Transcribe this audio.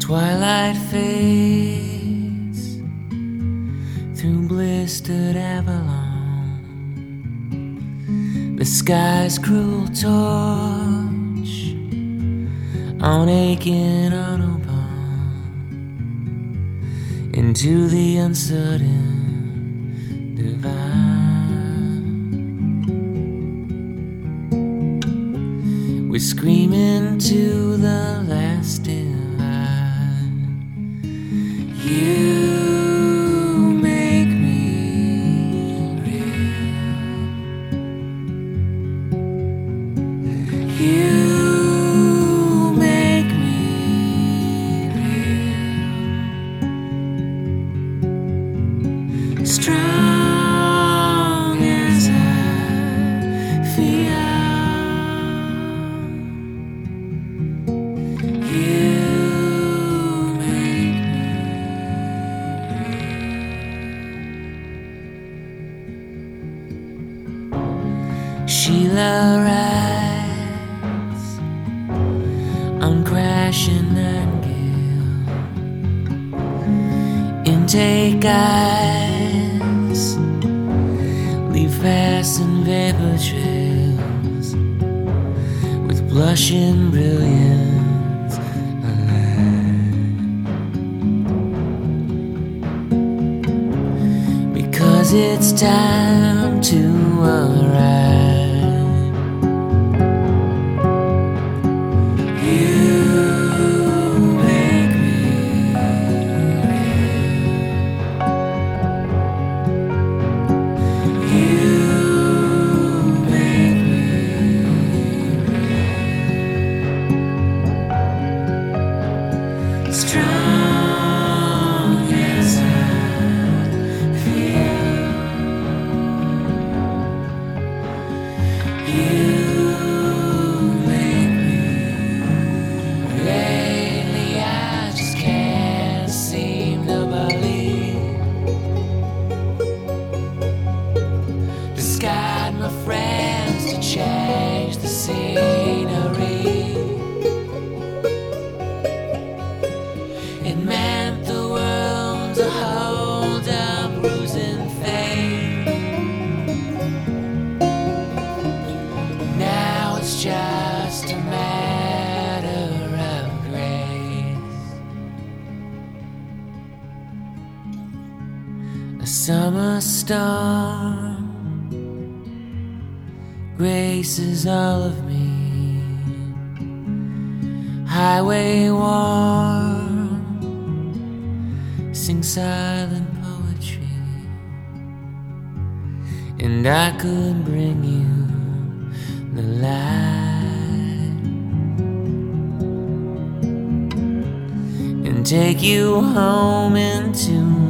Twilight fades through blistered Avalon. The sky's cruel torch on aching Autobahn into the uncertain divine. We're screaming to the last divine. You make me real. You make me real. Strong as I feel. Sheila rides on crashing Nightingale. Intake eyes leave fast and vapor trails with blushing brilliance alive. Because it's time to arrive. Strong as I feel. You make me. Lately I just can't seem to believe. Just got my friends to change the scenery. It meant the world to hold a bruising fate. Now it's just a matter of grace. A summer storm graces all of me. Highway warm sing silent poetry, and I could bring you the light and take you home into